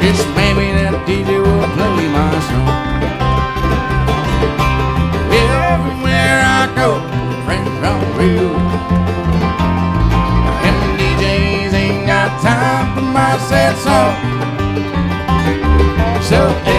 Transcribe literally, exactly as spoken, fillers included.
Just maybe that D J will play my song. Everywhere I go, friends on real. And the D Js ain't got time for my sad song. So